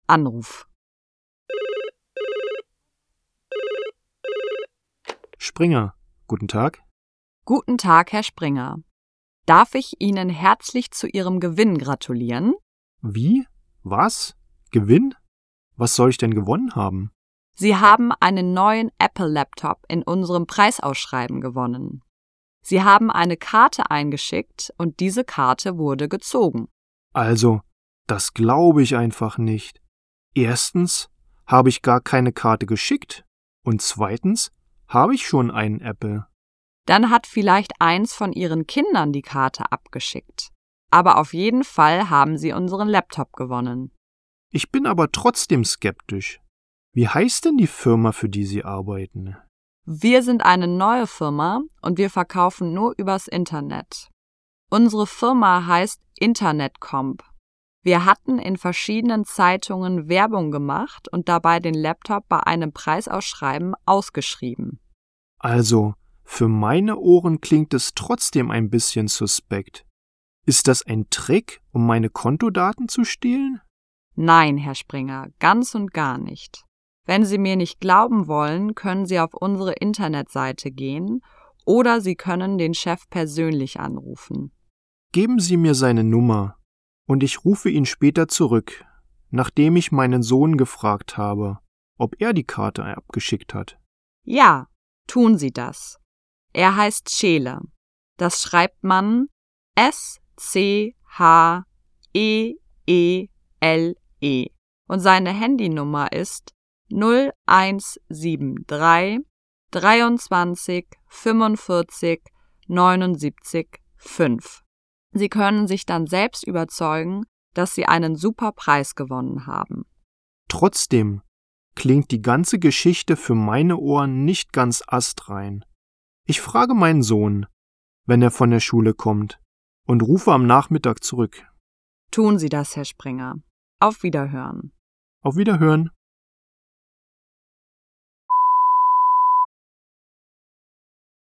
Anruf. Springer, guten Tag. Guten Tag, Herr Springer. Darf ich Ihnen herzlich zu Ihrem Gewinn gratulieren? Wie? Was? Gewinn? Was soll ich denn gewonnen haben? Sie haben einen neuen Apple-Laptop in unserem Preisausschreiben gewonnen. Sie haben eine Karte eingeschickt und diese Karte wurde gezogen. Also, das glaube ich einfach nicht. Erstens habe ich gar keine Karte geschickt und zweitens habe ich schon einen Apple. Dann hat vielleicht eins von Ihren Kindern die Karte abgeschickt. Aber auf jeden Fall haben Sie unseren Laptop gewonnen. Ich bin aber trotzdem skeptisch. Wie heißt denn die Firma, für die Sie arbeiten? Wir sind eine neue Firma und wir verkaufen nur übers Internet. Unsere Firma heißt Internetcomp. Wir hatten in verschiedenen Zeitungen Werbung gemacht und dabei den Laptop bei einem Preisausschreiben ausgeschrieben. Also, für meine Ohren klingt es trotzdem ein bisschen suspekt. Ist das ein Trick, um meine Kontodaten zu stehlen? Nein, Herr Springer, ganz und gar nicht. Wenn Sie mir nicht glauben wollen, können Sie auf unsere Internetseite gehen oder Sie können den Chef persönlich anrufen. Geben Sie mir seine Nummer und ich rufe ihn später zurück, nachdem ich meinen Sohn gefragt habe, ob er die Karte abgeschickt hat. Ja, tun Sie das. Er heißt Scheele. Das schreibt man Scheele und seine Handynummer ist 0173 23 45 79 5. Sie können sich dann selbst überzeugen, dass Sie einen super Preis gewonnen haben. Trotzdem klingt die ganze Geschichte für meine Ohren nicht ganz astrein. Ich frage meinen Sohn, wenn er von der Schule kommt, und rufe am Nachmittag zurück. Tun Sie das, Herr Springer. Auf Wiederhören. Auf Wiederhören.